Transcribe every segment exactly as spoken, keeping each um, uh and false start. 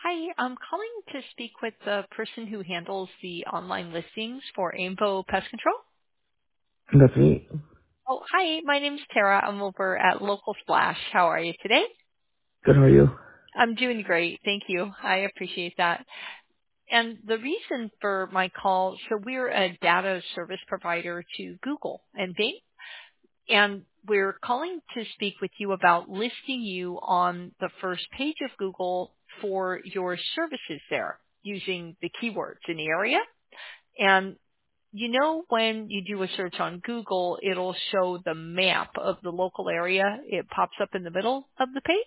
Hi, I'm calling to speak with the person who handles the online listings for Aimbo Pest Control. That's me. Oh, hi, my name's Tara. I'm over at Local Splash. How are you today? Good, how are you? I'm doing great. Thank you. I appreciate that. And the reason for my call, so we're a data service provider to Google and Bing, and we're calling to speak with you about listing you on the first page of Google for your services there using the keywords in the area. And you know, when you do a search on Google, it'll show the map of the local area. It pops up in the middle of the page.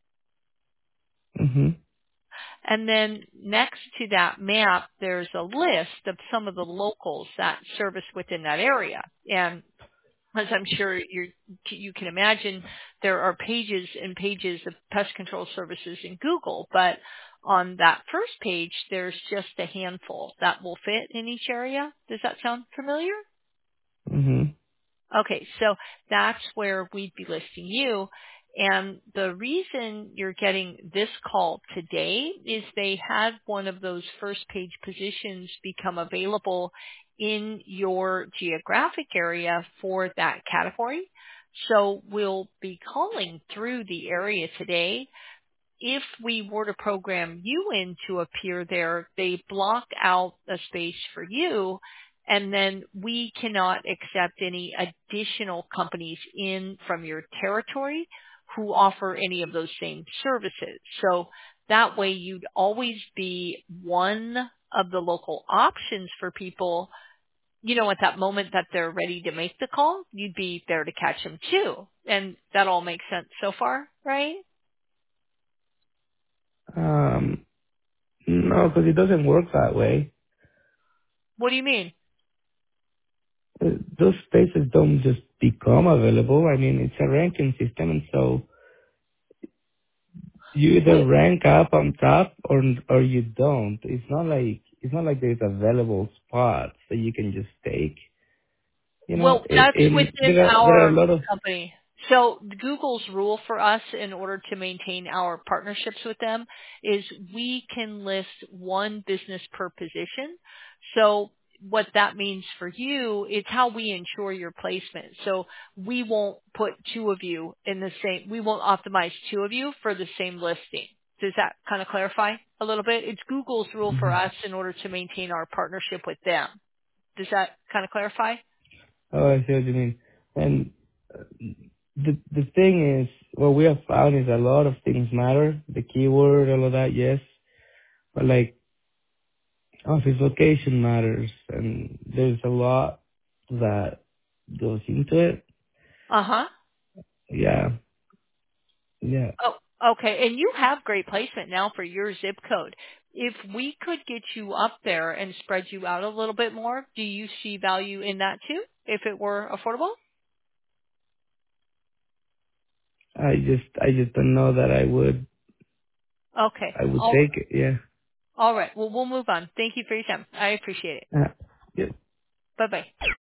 hmm And then next to that map, there's a list of some of the locals that service within that area. And as I'm sure you you can imagine, there are pages and pages of pest control services in Google, but on that first page, there's just a handful that will fit in each area. Does that sound familiar? hmm Okay, so that's where we'd be listing you. And the reason you're getting this call today is they had one of those first page positions become available in your geographic area for that category. So we'll be calling through the area today. If we were to program you in to appear there, they block out a space for you, and then we cannot accept any additional companies in from your territory who offer any of those same services. So that way you'd always be one of the local options for people. You know, at that moment that they're ready to make the call, you'd be there to catch them too. And that all makes sense so far, right? Um, no, because it doesn't work that way. What do you mean? Uh, Those spaces don't just become available. I mean, it's a ranking system, and so you either Wait, rank up on top or or you don't. It's not like it's not like there's available spots that you can just take. You know, well, it, that's in within there are there are a our lot of. company. So Google's rule for us in order to maintain our partnerships with them is we can list one business per position. So what that means for you is how we ensure your placement. So we won't put two of you in the same, we won't optimize two of you for the same listing. Does that kind of clarify a little bit? It's Google's rule for Mhm. us in order to maintain our partnership with them. Does that kind of clarify? Oh, I see what you mean. And the the thing is, what we have found is a lot of things matter. The keyword, all of that, yes. But like office location matters, and there's a lot that goes into it. Uh huh. Yeah, yeah. Oh, okay. And you have great placement now for your zip code. If we could get you up there and spread you out a little bit more, do you see value in that too, if it were affordable? I just, I just don't know that I would, Okay. I would All, take it. Yeah. all right. Well, we'll move on. Thank you for your time. I appreciate it. Uh, yeah. Bye bye.